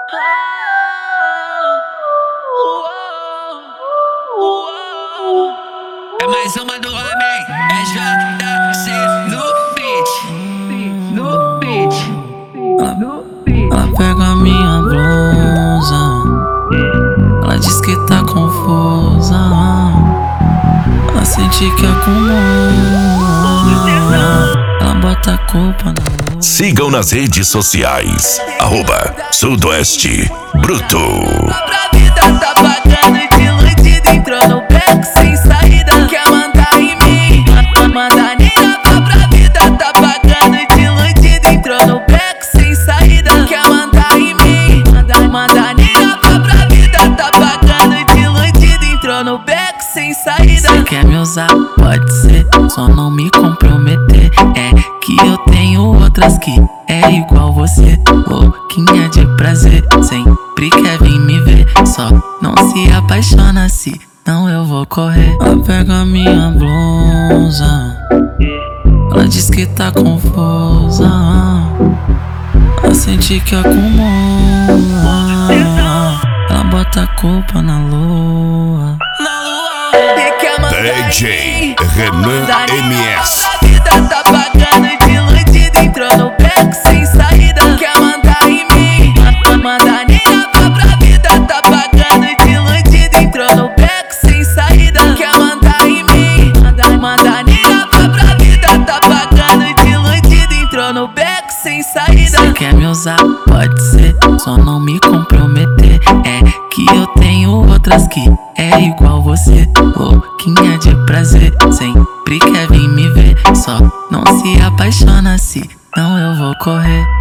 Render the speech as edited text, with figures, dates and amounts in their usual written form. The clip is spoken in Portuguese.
É mais uma do homem, é JC no beat, no beat, no beat. Ela pega a minha blusa, ela diz que tá confusa, ela sente que acumula, ela bota a culpa na lua. Sigam nas redes sociais, @Sudoeste Bruto. Pra vida tá bacana de iludida, entrou no beco sem saída, quer mandar em mim, manda nina pra vida tá bacana de iludida, entrou no beco sem saída, quer mandar em mim, manda nina pra vida tá bacana de iludida, entrou no beco sem saída. Cê quer me usar? Pode ser, só não me comprometer. É que eu tenho outras que é igual você, louquinha de prazer, sempre quer vir me ver. Só não se apaixona, se não eu vou correr. Ela pega a minha blusa, ela diz que tá confusa, ela sente que acumula, ela bota a culpa na lua. DJ Renan MS. A vida tá bacana de iludida, entrou no beco sem saída, quer mandar em mim, manda nina pra vida tá bacana de iludida, entrou no beco sem saída, quer mandar em mim, manda nina pra vida tá bacana de iludida, entrou no beco sem saída. Cê quer me usar? Pode ser, só não me comprometer. É que eu tenho outras que é igual você, louquinha de prazer, sempre quer vir me ver. Só não se apaixona, se não eu vou correr.